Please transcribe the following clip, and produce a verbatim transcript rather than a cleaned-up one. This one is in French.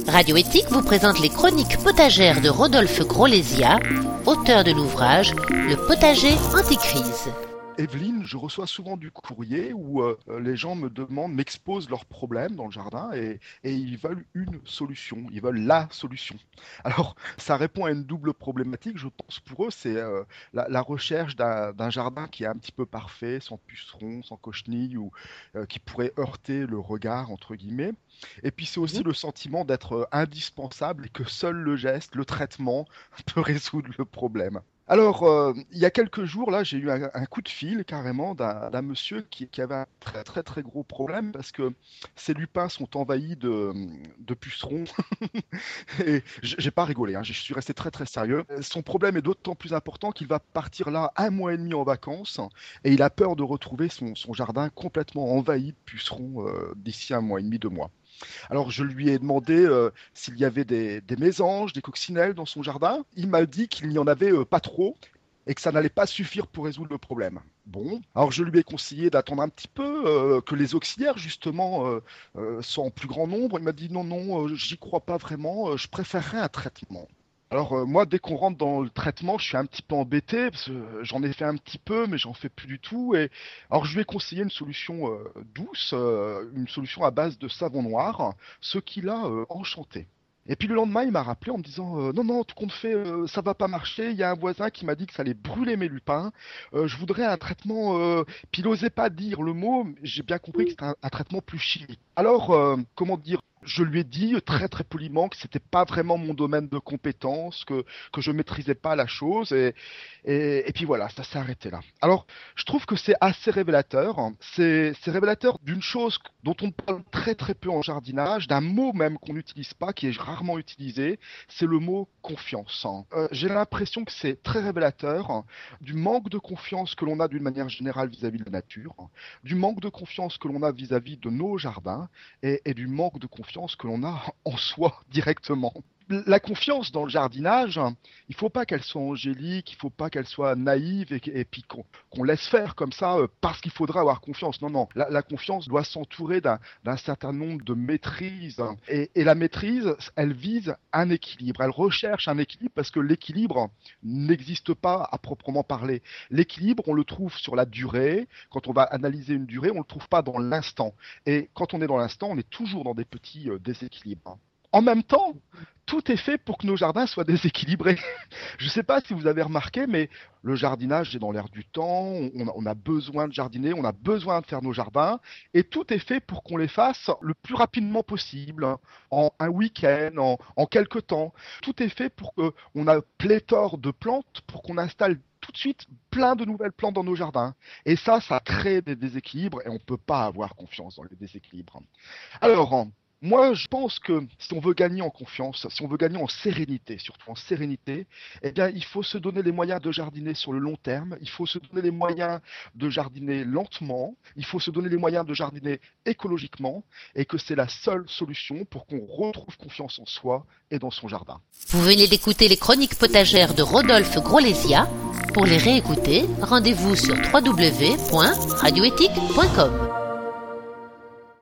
Radio Éthique vous présente les chroniques potagères de Rodolphe Grolésia, auteur de l'ouvrage Le potager anti-crise. Evelyne, je reçois souvent du courrier où euh, les gens me demandent, m'exposent leurs problèmes dans le jardin et, et ils veulent une solution, ils veulent la solution. Alors, ça répond à une double problématique, je pense pour eux, c'est euh, la, la recherche d'un, d'un jardin qui est un petit peu parfait, sans pucerons, sans cochenilles, ou euh, qui pourrait heurter le regard, entre guillemets. Et puis c'est aussi le sentiment d'être euh, indispensable et que seul le geste, le traitement, peut résoudre le problème. Alors, euh, il y a quelques jours, là, j'ai eu un, un coup de fil carrément d'un, d'un monsieur qui, qui avait un très très très gros problème parce que ses lupins sont envahis de, de pucerons. Et j- j'ai pas rigolé, hein, je suis resté très très sérieux. Son problème est d'autant plus important qu'il va partir là un mois et demi en vacances et il a peur de retrouver son, son jardin complètement envahi de pucerons euh, d'ici un mois et demi, deux mois. Alors, je lui ai demandé euh, s'il y avait des, des mésanges, des coccinelles dans son jardin. Il m'a dit qu'il n'y en avait euh, pas trop et que ça n'allait pas suffire pour résoudre le problème. Bon, alors je lui ai conseillé d'attendre un petit peu, euh, que les auxiliaires, justement, euh, euh, soient en plus grand nombre. Il m'a dit non, non, euh, j'y crois pas vraiment, euh, je préférerais un traitement. Alors euh, moi, dès qu'on rentre dans le traitement, je suis un petit peu embêté parce que euh, j'en ai fait un petit peu, mais j'en fais plus du tout. Et alors je lui ai conseillé une solution euh, douce, euh, une solution à base de savon noir, ce qui l'a euh, enchanté. Et puis le lendemain, il m'a rappelé en me disant euh, non, non, tout compte fait, euh, ça va pas marcher. Il y a un voisin qui m'a dit que ça allait brûler mes lupins. Euh, je voudrais un traitement. Euh... Puis il n'osait pas dire le mot. Mais j'ai bien compris que c'était un, un traitement plus chimique. Alors, euh, comment dire? Je lui ai dit très très poliment que c'était pas vraiment mon domaine de compétence, que que je maîtrisais pas la chose et et, et puis voilà, ça s'est arrêté là. Alors, je trouve que c'est assez révélateur. C'est c'est révélateur d'une chose dont on parle très très peu en jardinage, d'un mot même qu'on n'utilise pas, qui est rarement utilisé, c'est le mot confiance. Euh, j'ai l'impression que c'est très révélateur du manque de confiance que l'on a d'une manière générale vis-à-vis de la nature, du manque de confiance que l'on a vis-à-vis de nos jardins et, et du manque de confiance que l'on a en soi directement. La confiance dans le jardinage, il ne faut pas qu'elle soit angélique, il ne faut pas qu'elle soit naïve et, et puis qu'on, qu'on laisse faire comme ça euh, parce qu'il faudra avoir confiance. Non, non, la, la confiance doit s'entourer d'un, d'un certain nombre de maîtrises. Et, et la maîtrise, elle vise un équilibre, elle recherche un équilibre parce que l'équilibre n'existe pas à proprement parler. L'équilibre, on le trouve sur la durée. Quand on va analyser une durée, on ne le trouve pas dans l'instant. Et quand on est dans l'instant, on est toujours dans des petits euh, déséquilibres. En même temps, tout est fait pour que nos jardins soient déséquilibrés. Je ne sais pas si vous avez remarqué, mais le jardinage est dans l'air du temps, on a, on a besoin de jardiner, on a besoin de faire nos jardins, et tout est fait pour qu'on les fasse le plus rapidement possible, en un week-end, en, en quelques temps. Tout est fait pour qu'on a pléthore de plantes, pour qu'on installe tout de suite plein de nouvelles plantes dans nos jardins. Et ça, ça crée des déséquilibres, et on ne peut pas avoir confiance dans les déséquilibres. Alors, moi, je pense que si on veut gagner en confiance, si on veut gagner en sérénité, surtout en sérénité, eh bien, il faut se donner les moyens de jardiner sur le long terme, il faut se donner les moyens de jardiner lentement, il faut se donner les moyens de jardiner écologiquement, et que c'est la seule solution pour qu'on retrouve confiance en soi et dans son jardin. Vous venez d'écouter les chroniques potagères de Rodolphe Grolésia. Pour les réécouter, rendez-vous sur w w w point radio éthique point com.